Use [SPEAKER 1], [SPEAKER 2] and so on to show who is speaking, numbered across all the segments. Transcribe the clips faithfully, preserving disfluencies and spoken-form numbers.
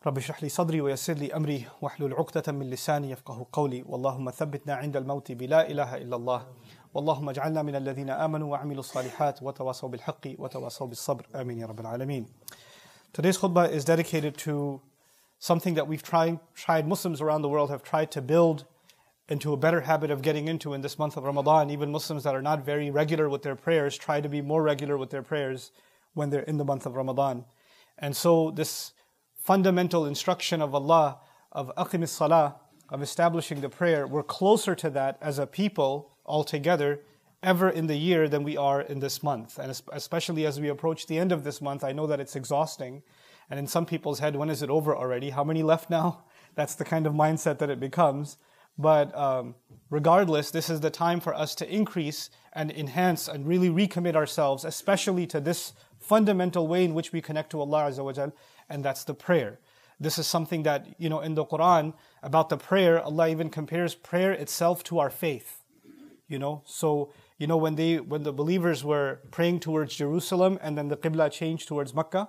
[SPEAKER 1] رب اشرح لي صدري ويسر لي أمري واحلل عقدة من لساني يفقه قولي واللهم ثبتنا عند الموت بلا إله إلا الله واللهم اجعلنا من الذين آمنوا وعملوا الصالحات وتواصوا بالحق وتواصوا بالصبر آمين يا رب العالمين. Today's khutbah is dedicated to something that we've tried, tried, Muslims around the world have tried to build into a better habit of getting into in this month of Ramadan. Even Muslims that are not very regular with their prayers try to be more regular with their prayers when they're in the month of Ramadan. And so this fundamental instruction of Allah, of aqim as-salah, of establishing the prayer, we're closer to that as a people altogether ever in the year than we are in this month. And especially as we approach the end of this month, I know that it's exhausting. And in some people's head, when is it over already? How many left now? That's the kind of mindset that it becomes. But um, regardless, this is the time for us to increase and enhance and really recommit ourselves, especially to this fundamental way in which we connect to Allah Azza wa Jal, and that's the prayer. This is something that, you know, in the Quran, about the prayer, Allah even compares prayer itself to our faith. You know, so, you know, when they, when the believers were praying towards Jerusalem and then the Qibla changed towards Mecca,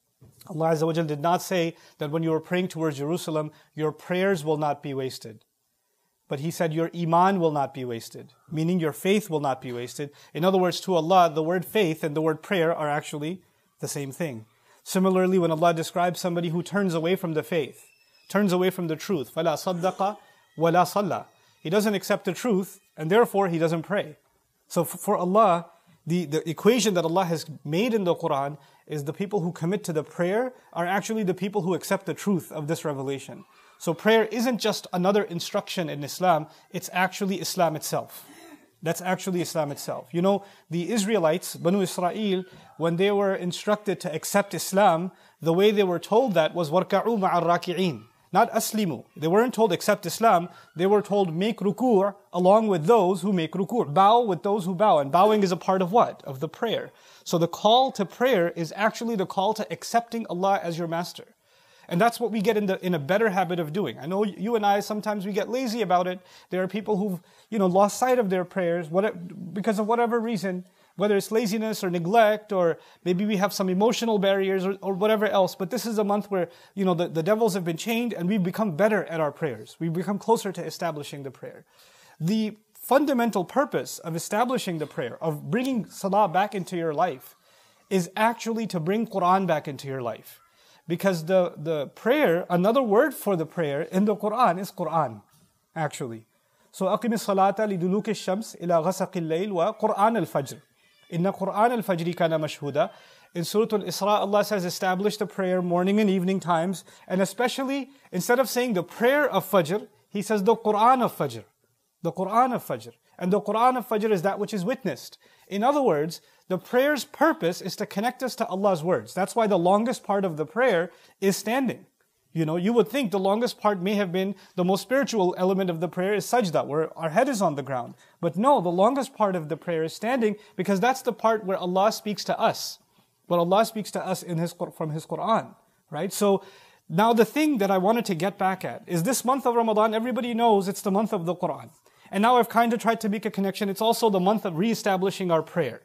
[SPEAKER 1] Allah Azza wa Jal did not say that when you are praying towards Jerusalem, your prayers will not be wasted. But He said your iman will not be wasted, meaning your faith will not be wasted. In other words, to Allah, the word faith and the word prayer are actually the same thing. Similarly, when Allah describes somebody who turns away from the faith, turns away from the truth, فَلَا صَدَّقَ وَلَا صَلَّى, he doesn't accept the truth, and therefore he doesn't pray. So for Allah, the, the equation that Allah has made in the Quran is the people who commit to the prayer are actually the people who accept the truth of this revelation. So prayer isn't just another instruction in Islam, it's actually Islam itself. That's actually Islam itself. You know, the Israelites, Banu Israel, when they were instructed to accept Islam, the way they were told that was وَارْكَعُوا مَعَ الرَّاكِعِينَ, not aslimu. They weren't told accept Islam, they were told make ruku' along with those who make ruku'. Bow with those who bow. And bowing is a part of what? Of the prayer. So the call to prayer is actually the call to accepting Allah as your master. And that's what we get in the in a better habit of doing. I know you and I, sometimes we get lazy about it. There are people who've, you know, lost sight of their prayers what, because of whatever reason, whether it's laziness or neglect, or maybe we have some emotional barriers or, or whatever else. But this is a month where, you know, the, the devils have been chained and we've become better at our prayers. We've become closer to establishing the prayer. The fundamental purpose of establishing the prayer, of bringing salah back into your life, is actually to bring Quran back into your life. Because the, the prayer, another word for the prayer in the Quran is Quran, actually. So, أَقِمِ الصَّلَاةَ لِدُلُوكِ الشَّمْسِ إِلَى غَسَقِ اللَّيْلِ وَقُرْآنَ الْفَجْرِ إِنَّ قُرْآنَ الْفَجْرِ كَانَ مَشْهُودًا. In Surah Al-Isra, Allah says, establish the prayer morning and evening times. And especially, instead of saying the prayer of Fajr, He says the Quran of Fajr. The Quran of Fajr. And the Quran of Fajr is that which is witnessed. In other words, the prayer's purpose is to connect us to Allah's words. That's why the longest part of the prayer is standing. You know, you would think the longest part may have been the most spiritual element of the prayer is sajda, where our head is on the ground. But no, the longest part of the prayer is standing, because that's the part where Allah speaks to us. Where Allah speaks to us in His, from His Quran. Right? So, now the thing that I wanted to get back at is this month of Ramadan, everybody knows it's the month of the Quran. And now I've kind of tried to make a connection. It's also the month of reestablishing our prayer.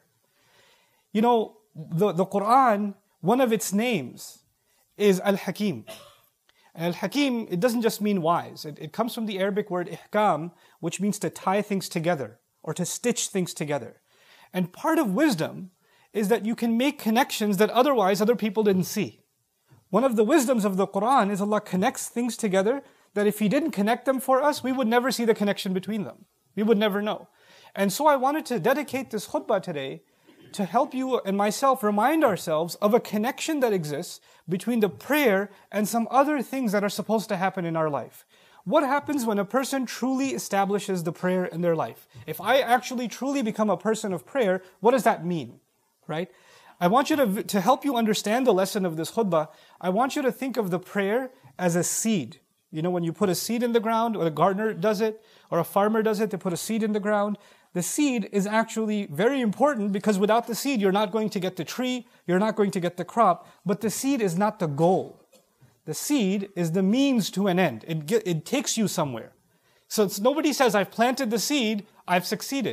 [SPEAKER 1] You know, the, the Quran, one of its names is Al-Hakim. And Al-Hakim, it doesn't just mean wise. It, it comes from the Arabic word ihkam, which means to tie things together or to stitch things together. And part of wisdom is that you can make connections that otherwise other people didn't see. One of the wisdoms of the Quran is Allah connects things together that if He didn't connect them for us, we would never see the connection between them. We would never know. And so I wanted to dedicate this khutbah today to help you and myself remind ourselves of a connection that exists between the prayer and some other things that are supposed to happen in our life. What happens when a person truly establishes the prayer in their life? If I actually truly become a person of prayer, what does that mean? Right? I want you to, to help you understand the lesson of this khutbah, I want you to think of the prayer as a seed. You know, when you put a seed in the ground, or a gardener does it, or a farmer does it, they put a seed in the ground. The seed is actually very important, because without the seed, you're not going to get the tree, you're not going to get the crop. But the seed is not the goal. The seed is the means to an end. It, it takes you somewhere. So it's, nobody says, I've planted the seed, I've succeeded.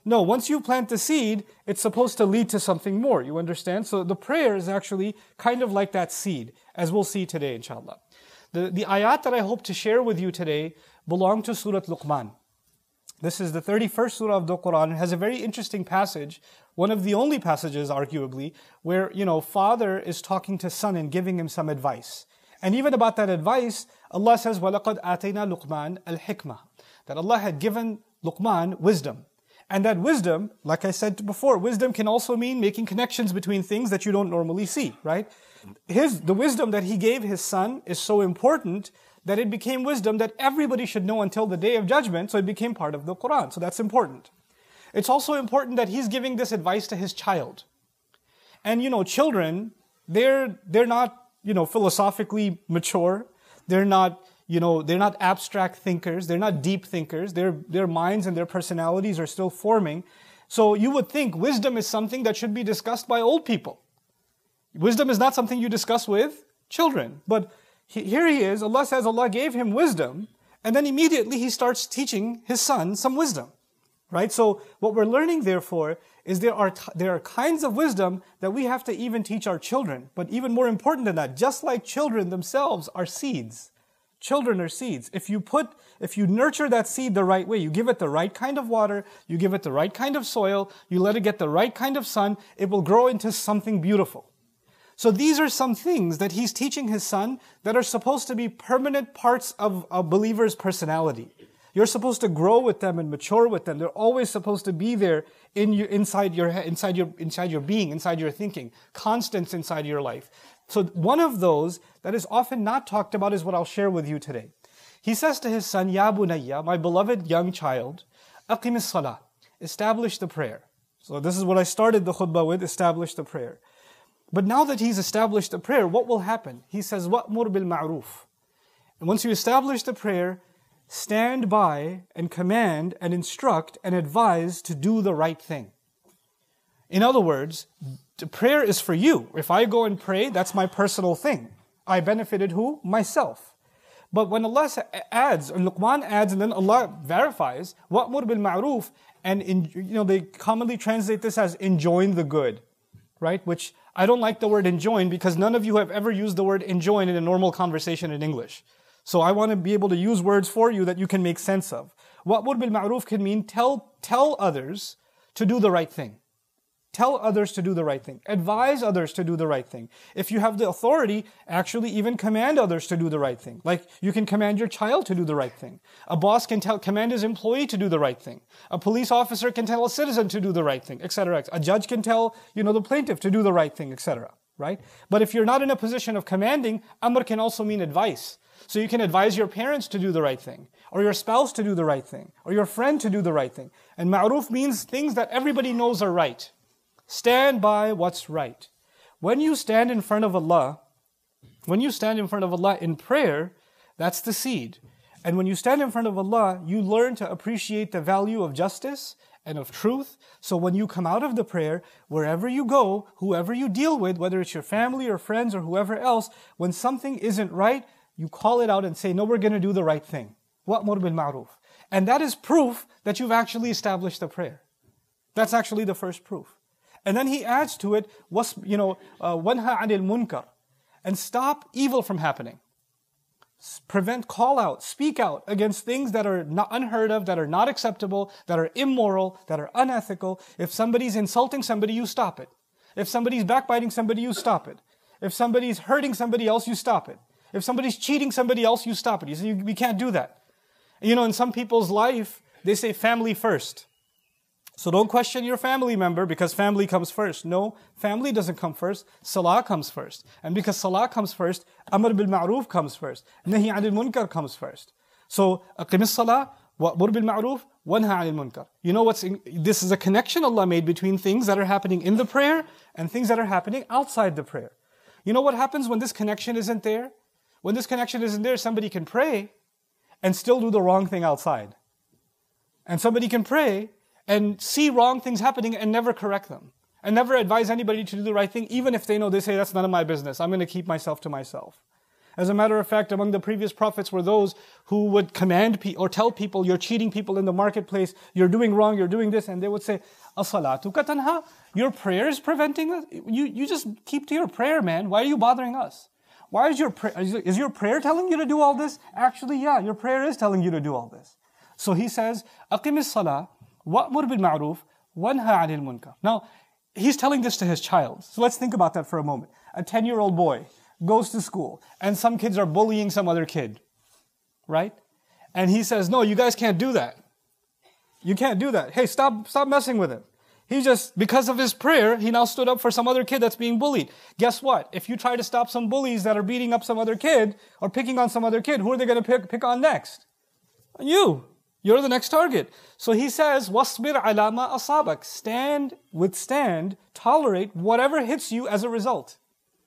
[SPEAKER 1] No, once you plant the seed, it's supposed to lead to something more. You understand? So the prayer is actually kind of like that seed, as we'll see today, inshallah. The, the ayat that I hope to share with you today belong to Surah Luqman. This is the thirty-first surah of the Quran. It has a very interesting passage, one of the only passages, arguably, where, you know, father is talking to son and giving him some advice. And even about that advice, Allah says, وَلَقَدْ آتَيْنَا لُقْمَانَ الْحِكْمَةِ, that Allah had given Luqman wisdom. And that wisdom, like I said before, wisdom can also mean making connections between things that you don't normally see, right? His, the wisdom that he gave his son is so important that it became wisdom that everybody should know until the Day of Judgment, so it became part of the Quran. So that's important. It's also important that he's giving this advice to his child. And you know, children, they're, they're not, you know, philosophically mature. They're not, you know, they're not abstract thinkers. They're not deep thinkers. Their, their minds and their personalities are still forming. So you would think wisdom is something that should be discussed by old people. Wisdom is not something you discuss with children. But he, here he is, Allah says Allah gave him wisdom, and then immediately he starts teaching his son some wisdom. Right? So what we're learning therefore is there are, t- there are kinds of wisdom that we have to even teach our children. But even more important than that, just like children themselves are seeds. Children are seeds. If you put, if you nurture that seed the right way, you give it the right kind of water, you give it the right kind of soil, you let it get the right kind of sun, it will grow into something beautiful. So these are some things that he's teaching his son that are supposed to be permanent parts of a believer's personality. You're supposed to grow with them and mature with them. They're always supposed to be there in you, inside your inside your inside your being, inside your thinking, constants inside your life. So one of those that is often not talked about is what I'll share with you today. He says to his son, Ya bunayya, my beloved young child, aqim as-salah, establish the prayer. So this is what I started the khutbah with, establish the prayer. But now that he's established the prayer, what will happen? He says, wa'mur bil ma'ruf. And once you establish the prayer, stand by and command and instruct and advise to do the right thing. In other words, the prayer is for you. If I go and pray, that's my personal thing. I benefited who? Myself. But when Allah adds, and Luqman adds, and then Allah verifies, wa'mur bil ma'ruf, and in, you know, they commonly translate this as enjoin the good, right? Which I don't like the word enjoin because none of you have ever used the word enjoin in a normal conversation in English. So I want to be able to use words for you that you can make sense of. Wa'mur bil ma'ruf can mean tell, tell others to do the right thing. Tell others to do the right thing. Advise others to do the right thing. If you have the authority, actually even command others to do the right thing. Like you can command your child to do the right thing. A boss can tell, command his employee to do the right thing. A police officer can tell a citizen to do the right thing, et cetera. A judge can tell, you know, the plaintiff to do the right thing, et cetera. Right? But if you're not in a position of commanding, amr can also mean advice. So you can advise your parents to do the right thing, or your spouse to do the right thing, or your friend to do the right thing. And ma'ruf means things that everybody knows are right. Stand by what's right. When you stand in front of Allah, when you stand in front of Allah in prayer, that's the seed. And when you stand in front of Allah, you learn to appreciate the value of justice and of truth. So when you come out of the prayer, wherever you go, whoever you deal with, whether it's your family or friends or whoever else, when something isn't right, you call it out and say, no, we're going to do the right thing. Wa'mur bil ma'ruf. And that is proof that you've actually established the prayer. That's actually the first proof. And then he adds to it, was, you know, wanha anil munkar, and stop evil from happening. Prevent, call out, speak out against things that are not unheard of, that are not acceptable, that are immoral, that are unethical. If somebody's insulting somebody, you stop it. If somebody's backbiting somebody, you stop it. If somebody's hurting somebody else, you stop it. If somebody's cheating somebody else, you stop it. You say, we can't do that. You know, in some people's life, they say family first. So don't question your family member because family comes first. No, family doesn't come first. Salah comes first. And because Salah comes first, Amr bil Ma'ruf comes first. Nahi anil Munkar comes first. So, aqim as-salah, wa'mur bil ma'ruf, wanha anil munkar. You know what's in, this is a connection Allah made between things that are happening in the prayer and things that are happening outside the prayer. You know what happens when this connection isn't there? When this connection isn't there, somebody can pray and still do the wrong thing outside. And somebody can pray and see wrong things happening and never correct them. And never advise anybody to do the right thing, even if they know, they say, that's none of my business. I'm going to keep myself to myself. As a matter of fact, among the previous prophets were those who would command people or tell people, you're cheating people in the marketplace, you're doing wrong, you're doing this, and they would say, "As-salatuka tanha?" Your prayer is preventing us. You, you just keep to your prayer, man. Why are you bothering us? Why is your prayer, is your prayer telling you to do all this? Actually, yeah, your prayer is telling you to do all this. So he says, "Aqim as-salah, wa'mur bil-ma'ruf, wanha 'anil munkar." Now, he's telling this to his child. So let's think about that for a moment. A ten-year-old boy goes to school, and some kids are bullying some other kid, right? And he says, "No, you guys can't do that. You can't do that. Hey, stop, stop messing with him." He just, because of his prayer, he now stood up for some other kid that's being bullied. Guess what? If you try to stop some bullies that are beating up some other kid or picking on some other kid, who are they going to pick, pick on next? You. You're the next target. So he says, "Wasbir ala ma asabak." Stand, withstand, tolerate whatever hits you as a result.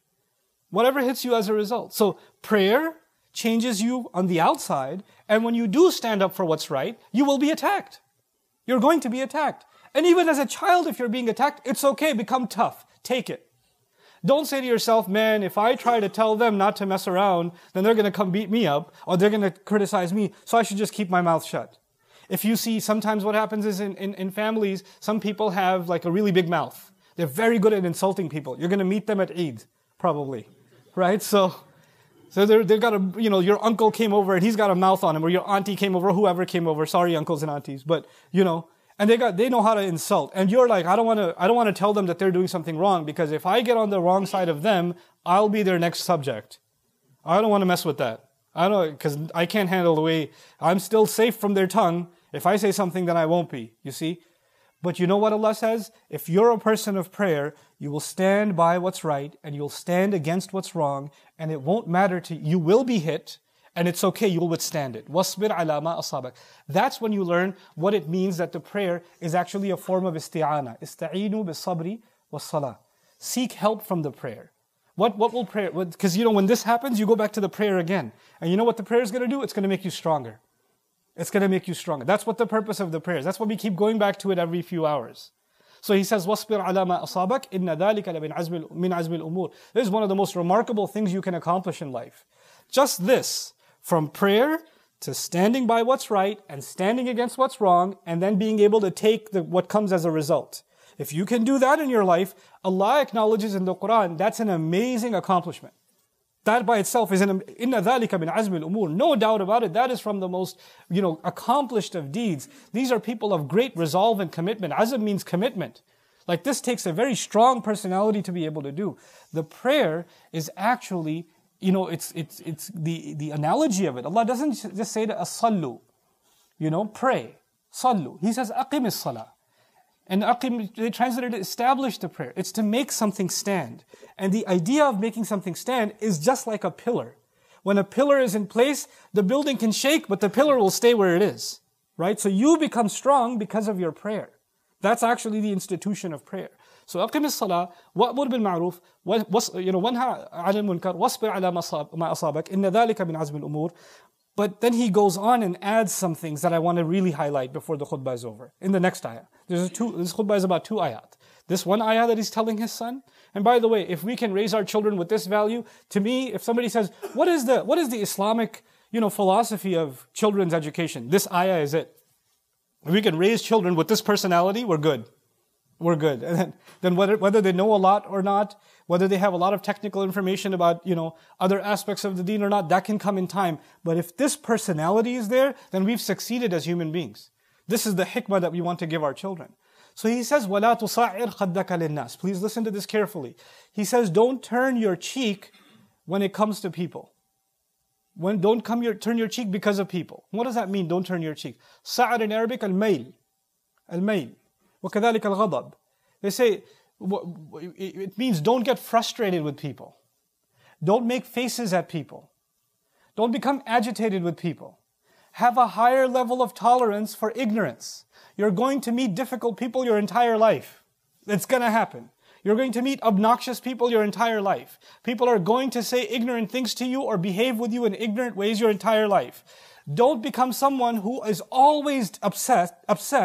[SPEAKER 1] Whatever hits you as a result. So prayer changes you on the outside, and when you do stand up for what's right, you will be attacked. You're going to be attacked. And even as a child, if you're being attacked, it's okay, become tough. Take it. Don't say to yourself, "Man, if I try to tell them not to mess around, then they're going to come beat me up, or they're going to criticize me, so I should just keep my mouth shut." If you see, sometimes what happens is in, in, in families, some people have like a really big mouth. They're very good at insulting people. You're going to meet them at Eid, probably. Right? So, so they're, they've got a, you know, your uncle came over and he's got a mouth on him, or your auntie came over, whoever came over. Sorry, uncles and aunties, but, you know, and they got, they know how to insult. And you're like, I don't want to, I don't want to tell them that they're doing something wrong, because if I get on the wrong side of them, I'll be their next subject. I don't want to mess with that. I don't, because I can't handle the way, I'm still safe from their tongue. If I say something, then I won't be, you see? But you know what Allah says? If you're a person of prayer, you will stand by what's right, and you'll stand against what's wrong, and it won't matter to you. You will be hit, and it's okay, you'll withstand it. وَاصْبِرْ عَلَى مَا أَصَابَكَ. That's when you learn what it means that the prayer is actually a form of isti'ana. Ista'inu bis-sabri was-salah. Seek help from the prayer. What, what will prayer, because you know, when this happens, you go back to the prayer again. And you know what the prayer is going to do? It's going to make you stronger. It's going to make you stronger. That's what the purpose of the prayers. That's why we keep going back to it every few hours. So he says, وَاصْبِرْ عَلَى مَا أَصَابَكَ إِنَّ ذَلِكَ لَمِنْ عَزْمِ مِنْ عَزْمِ الْأُمُورِ. This is one of the most remarkable things you can accomplish in life. Just this, from prayer to standing by what's right and standing against what's wrong, and then being able to take the, what comes as a result. If you can do that in your life, Allah acknowledges in the Quran, that's an amazing accomplishment. That by itself is an inna dhalika min azmi al-umur. No doubt about it. That is from the most, you know, accomplished of deeds. These are people of great resolve and commitment. Azm means commitment. Like this takes a very strong personality to be able to do. The prayer is actually, you know, it's it's it's the the analogy of it. Allah doesn't just say to as-sallu, you know, pray, sallu. He says aqim as-salah. And aqim, they translated it, establish the prayer. It's to make something stand. And the idea of making something stand is just like a pillar. When a pillar is in place, the building can shake, but the pillar will stay where it is. Right? So you become strong because of your prayer. That's actually the institution of prayer. So aqim as-salah, wa'mur bil-ma'ruf, you know, wanha 'anil munkar, wasbir 'ala ma asabak, inna dhalika min azmi al-umur. But then he goes on and adds some things that I want to really highlight before the khutbah is over. In the next ayah. There's a two, this khutbah is about two ayat. This one ayah that he's telling his son. And by the way, if we can raise our children with this value, to me, if somebody says, what is the, what is the Islamic, you know, philosophy of children's education? This ayah is it. If we can raise children with this personality, we're good. We're good. And then, then whether, whether they know a lot or not, whether they have a lot of technical information about, you know, other aspects of the deen or not, that can come in time. But if this personality is there, then we've succeeded as human beings. This is the hikmah that we want to give our children. So he says, وَلَا تُصَعِّرْ خَدَّكَ لِلنَّاسِ. Please listen to this carefully. He says, don't turn your cheek when it comes to people. When, don't come your, turn your cheek because of people. What does that mean, don't turn your cheek? Sa'ar in Arabic, al-mayl. Al-mayl. وَكَذَلِكَ الْغَضَبِ. They say, it means don't get frustrated with people. Don't make faces at people. Don't become agitated with people. Have a higher level of tolerance for ignorance. You're going to meet difficult people your entire life. It's going to happen. You're going to meet obnoxious people your entire life. People are going to say ignorant things to you or behave with you in ignorant ways your entire life. Don't become someone who is always upset, upset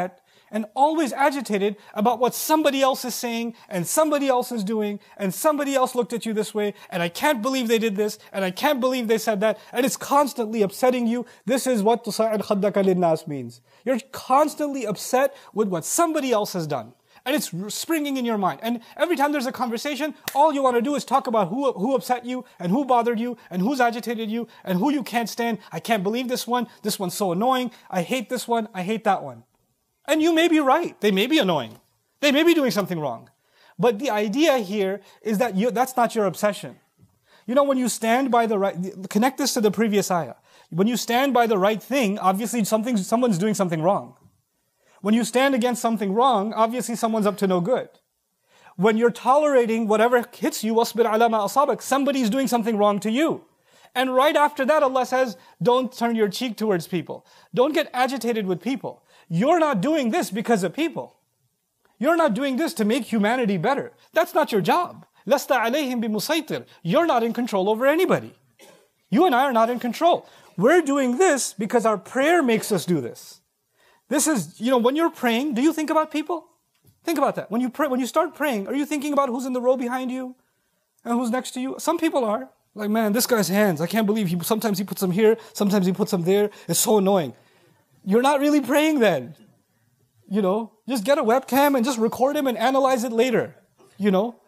[SPEAKER 1] and always agitated about what somebody else is saying and somebody else is doing and somebody else looked at you this way and I can't believe they did this and I can't believe they said that, and it's constantly upsetting you. This is what tusa'ir khaddaka linnas means. You're constantly upset with what somebody else has done. And it's springing in your mind. And every time there's a conversation, all you want to do is talk about who, who upset you, and who bothered you, and who's agitated you, and who you can't stand. I can't believe this one. This one's so annoying. I hate this one. I hate that one. And you may be right. They may be annoying. They may be doing something wrong. But the idea here is that you, that's not your obsession. You know, when you stand by the right, connect this to the previous ayah. When you stand by the right thing, obviously something, someone's doing something wrong. When you stand against something wrong, obviously someone's up to no good. When you're tolerating whatever hits you, وَاصْبِرْ عَلَى مَا أَصَابَكَ, somebody's doing something wrong to you. And right after that, Allah says, don't turn your cheek towards people. Don't get agitated with people. You're not doing this because of people. You're not doing this to make humanity better. That's not your job. لَسْتَ عَلَيْهِمْ بِمُسَيْطِرٍ. You're not in control over anybody. You and I are not in control. We're doing this because our prayer makes us do this. This is, you know, when you're praying, do you think about people? Think about that. When you pray, when you start praying, are you thinking about who's in the row behind you and who's next to you? Some people are. Like, man, this guy's hands, I can't believe he, sometimes he puts them here, sometimes he puts them there. It's so annoying. You're not really praying then. You know, just get a webcam and just record him and analyze it later. You know?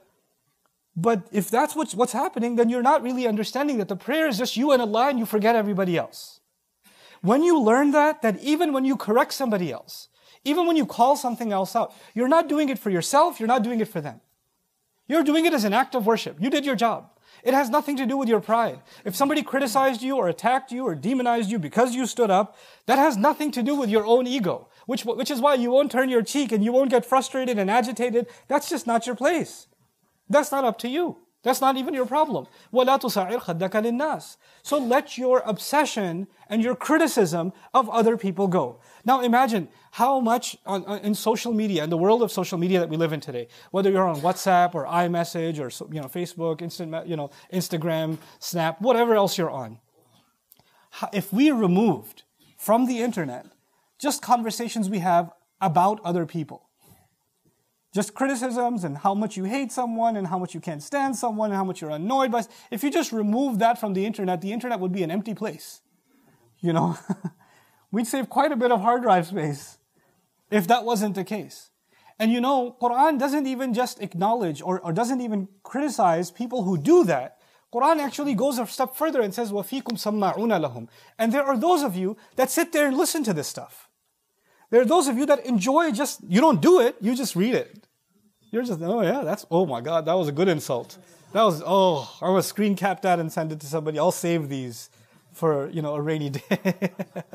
[SPEAKER 1] But if that's what's, what's happening, then you're not really understanding that the prayer is just you and Allah and you forget everybody else. When you learn that, that even when you correct somebody else, even when you call something else out, you're not doing it for yourself, you're not doing it for them. You're doing it as an act of worship. You did your job. It has nothing to do with your pride. If somebody criticized you or attacked you or demonized you because you stood up, that has nothing to do with your own ego, which, which is why you won't turn your cheek and you won't get frustrated and agitated. That's just not your place. That's not up to you. That's not even your problem. وَلَا تُصَعِّرْ خَدَّكَ لِلنَّاسِ. So let your obsession and your criticism of other people go. Now imagine how much on, on, in social media, in the world of social media that we live in today, whether you're on WhatsApp or iMessage or you know Facebook, Instant, you know Instagram, Snap, whatever else you're on. If we removed from the internet just conversations we have about other people, just criticisms and how much you hate someone and how much you can't stand someone and how much you're annoyed by. If you just remove that from the internet, the internet would be an empty place. You know, we'd save quite a bit of hard drive space if that wasn't the case. And you know, Quran doesn't even just acknowledge or, or doesn't even criticize people who do that. Quran actually goes a step further and says, وَفِيكُمْ سَمَّعُونَ لَهُمْ. And there are those of you that sit there and listen to this stuff. There are those of you that enjoy just, you don't do it, you just read it. You're just, oh yeah, that's, oh my God, that was a good insult. That was, oh, I'm going to screen cap that and send it to somebody. I'll save these for, you know, a rainy day.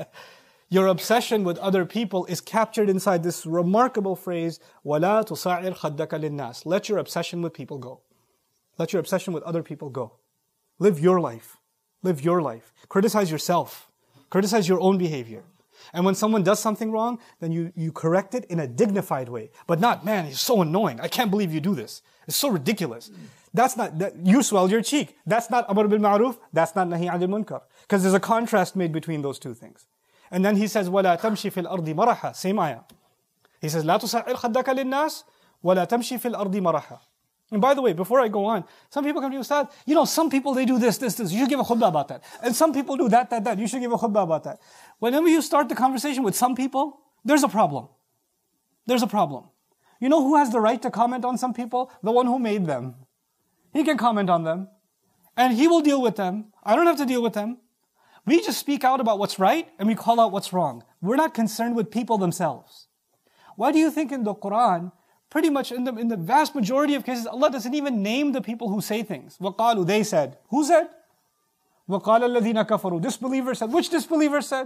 [SPEAKER 1] Your obsession with other people is captured inside this remarkable phrase, وَلَا تُصَعِّرْ خَدَّكَ لِلنَّاسِ. Let your obsession with people go. Let your obsession with other people go. Live your life. Live your life. Criticize yourself. Criticize your own behavior. And when someone does something wrong, then you, you correct it in a dignified way. But not, man, he's so annoying. I can't believe you do this. It's so ridiculous. That's not, that, you swell your cheek. That's not Amr bil Ma'ruf. That's not Nahi anil Munkar. Because there's a contrast made between those two things. And then he says, وَلَا تَمْشِ فِي الْأَرْضِ مَرَحًا. Same ayah. He says, لَا تُصَعِّرْ خَدَّكَ لِلنَّاسِ وَلَا تَمْشِ فِي الْأَرْضِ مَرَحًا. And by the way, before I go on, some people come to you, Ustad, you know, some people, they do this, this, this. You should give a khutbah about that. And some people do that, that, that. You should give a khutbah about that. Whenever you start the conversation with some people, there's a problem. There's a problem. You know who has the right to comment on some people? The one who made them. He can comment on them. And he will deal with them. I don't have to deal with them. We just speak out about what's right and we call out what's wrong. We're not concerned with people themselves. Why do you think in the Quran, pretty much in the, in the vast majority of cases, Allah doesn't even name the people who say things. وَقَالُوا, they said. Who said? وَقَالَ الَّذِينَ كَفَرُوا. Disbeliever said. Which disbeliever said?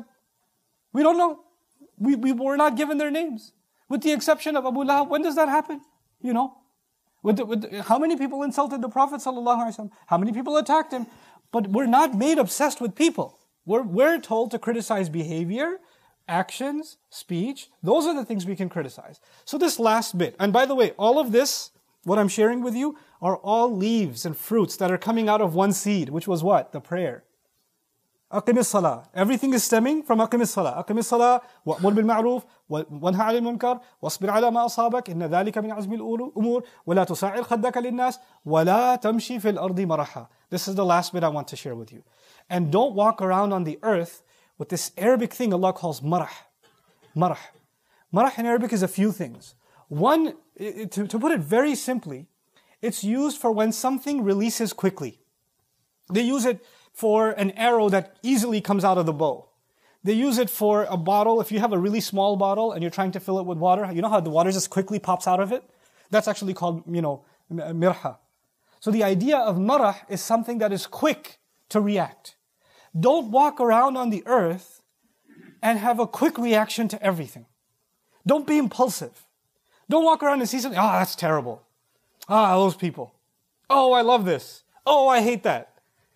[SPEAKER 1] We don't know. We, we were not given their names. With the exception of Abu Lahab. When does that happen? You know? With the, with the, how many people insulted the Prophet ﷺ? How many people attacked him? But we're not made obsessed with people. We're, we're told to criticize behavior, actions, speech. Those are the things we can criticize. So this last bit, and by the way, all of this, what I'm sharing with you, are all leaves and fruits that are coming out of one seed, which was what? The prayer. Aqim as-salah. Everything is stemming from aqim as-salah. Aqim as-salah, wa'mur bil-ma'roof, wanha 'anil munkar, wasbir 'ala ma asabak, inna dhalika min 'azmi al-umur, wa la tusa'ir khaddaka lin-nas, wa la tamshi fil ardi maraha. This is the last bit I want to share with you. And don't walk around on the earth with this Arabic thing Allah calls marah. Marah. Marah in Arabic is a few things. One, to, to put it very simply, it's used for when something releases quickly. They use it for an arrow that easily comes out of the bow. They use it for a bottle. If you have a really small bottle and you're trying to fill it with water, you know how the water just quickly pops out of it? That's actually called, you know, mirha. So the idea of marah is something that is quick to react. Don't walk around on the earth and have a quick reaction to everything. Don't be impulsive. Don't walk around and see something, ah, oh, that's terrible. Ah, those people. Oh, I love this. Oh, I hate that.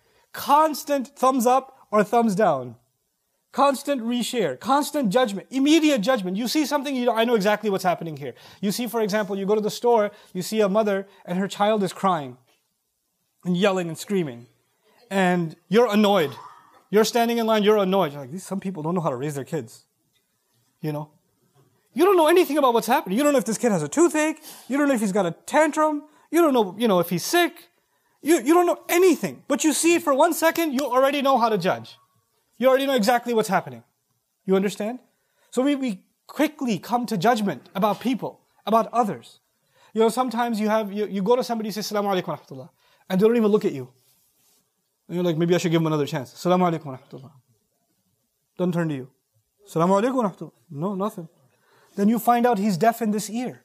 [SPEAKER 1] Constant thumbs up or thumbs down. Constant reshare. Constant judgment. Immediate judgment. You see something, you know, I know exactly what's happening here. You see, for example, you go to the store, you see a mother and her child is crying and yelling and screaming. And you're annoyed. You're standing in line, you're annoyed. You're like, these some people don't know how to raise their kids. You know? You don't know anything about what's happening. You don't know if this kid has a toothache. You don't know if he's got a tantrum. You don't know, you know, if he's sick. You, you don't know anything. But you see it for one second, you already know how to judge. You already know exactly what's happening. You understand? So we, we quickly come to judgment about people, about others. You know, sometimes you have, you, you go to somebody and say, Assalamu alaikum wa rahmatullah, and they don't even look at you. And you're like, maybe I should give him another chance. Assalamu alaikum wa rahmatullah. Doesn't turn to you. Assalamu alaikum wa rahmatullah. No, nothing. Then you find out he's deaf in this ear.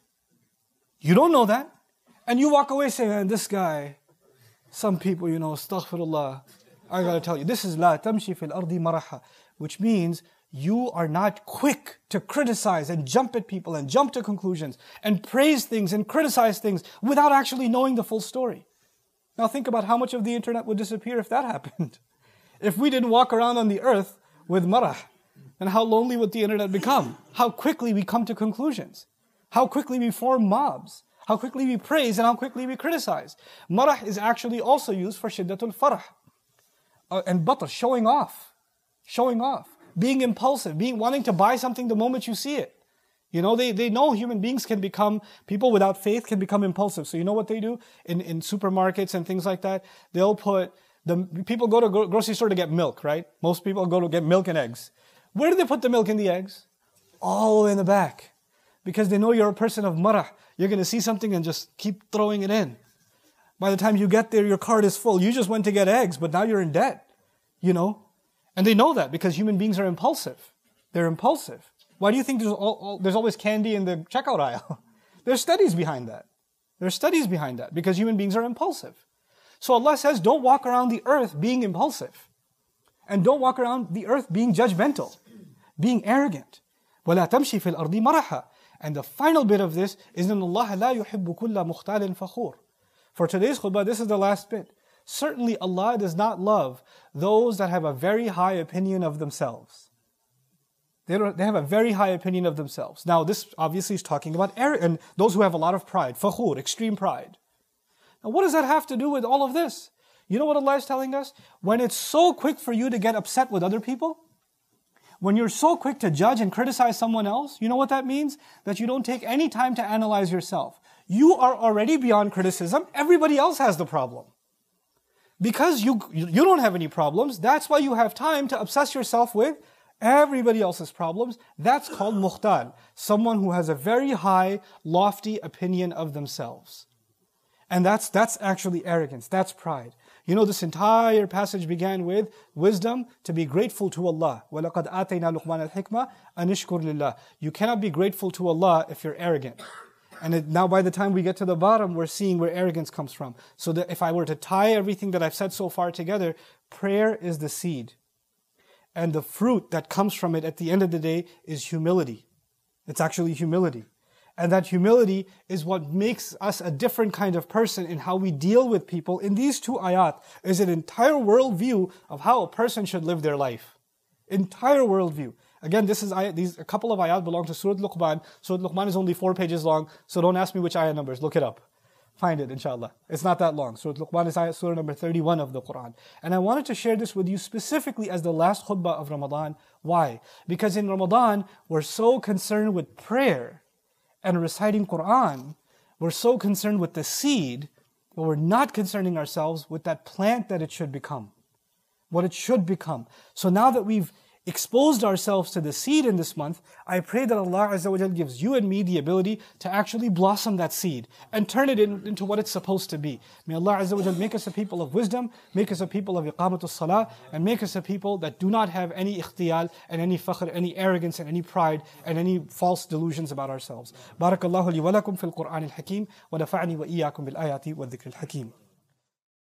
[SPEAKER 1] You don't know that. And you walk away saying, man, this guy, some people, you know, astaghfirullah. I gotta tell you, this is la tamshi fil ardi maraha, which means you are not quick to criticize and jump at people and jump to conclusions and praise things and criticize things without actually knowing the full story. Now think about how much of the internet would disappear if that happened. If we didn't walk around on the earth with marah, and how lonely would the internet become? How quickly we come to conclusions. How quickly we form mobs. How quickly we praise and how quickly we criticize. Marah is actually also used for shiddatul farah. Uh, and batar, showing off. Showing off. Being impulsive. Being wanting to buy something the moment you see it. You know, they, they know human beings can become, people without faith can become impulsive. So you know what they do? In, in supermarkets and things like that, they'll put, the people go to gro- grocery store to get milk, right? Most people go to get milk and eggs. Where do they put the milk and the eggs? All the way in the back. Because they know you're a person of marah. You're going to see something and just keep throwing it in. By the time you get there, your cart is full. You just went to get eggs, but now you're in debt. You know? And they know that because human beings are impulsive. They're impulsive. Why do you think there's, all, all, there's always candy in the checkout aisle? There's studies behind that. There's studies behind that because human beings are impulsive. So Allah says, don't walk around the earth being impulsive. And don't walk around the earth being judgmental, being arrogant. وَلَا تَمْشِي فِي الْأَرْضِ مَرَحًا. And the final bit of this is إِنَّ اللَّهَ لَا يُحِبُّ كُلَّ مُخْتَالٍ فَخُورٍ. For today's khutbah, this is the last bit. Certainly Allah does not love those that have a very high opinion of themselves. They, don't, they have a very high opinion of themselves. Now this obviously is talking about arrogance, and those who have a lot of pride, fakhur, extreme pride. Now what does that have to do with all of this? You know what Allah is telling us? When it's so quick for you to get upset with other people, when you're so quick to judge and criticize someone else, you know what that means? That you don't take any time to analyze yourself. You are already beyond criticism. Everybody else has the problem. Because you, you don't have any problems, that's why you have time to obsess yourself with everybody else's problems. That's called mukhtal. Someone who has a very high, lofty opinion of themselves. And that's, that's actually arrogance. That's pride. You know, this entire passage began with wisdom to be grateful to Allah. وَلَقَدْ آتَيْنَا لُقْمَانَ الْحِكْمَةَ أَنِ اشْكُرْ لِلَّهِ. You cannot be grateful to Allah if you're arrogant. And it, now by the time we get to the bottom, we're seeing where arrogance comes from. So that if I were to tie everything that I've said so far together, prayer is the seed. And the fruit that comes from it at the end of the day is humility. It's actually humility. And that humility is what makes us a different kind of person in how we deal with people. In these two ayat is an entire worldview of how a person should live their life. Entire worldview. Again, this is ayat, these a couple of ayat belong to Surah Luqman. Surah Luqman is only four pages long, so don't ask me which ayat numbers. Look it up. Find it, inshallah. It's not that long. Surah Luqman is ayat, surah number thirty-one of the Quran. And I wanted to share this with you specifically as the last khutbah of Ramadan. Why? Because in Ramadan, we're so concerned with prayer and reciting Quran. We're so concerned with the seed, but we're not concerning ourselves with that plant that it should become. What it should become. So now that we've exposed ourselves to the seed in this month, I pray that Allah Azza wa Jal gives you and me the ability to actually blossom that seed and turn it in, into what it's supposed to be. May Allah Azza wa Jal make us a people of wisdom, make us a people of iqamatul salah, and make us a people that do not have any ikhtiyal and any fakhr, any arrogance and any pride and any false delusions about ourselves. Barakallahu li wa lakum fil Qur'an al-Hakim wa nafa'ani wa iyyakum bil ayati wa dhikr al-Hakim.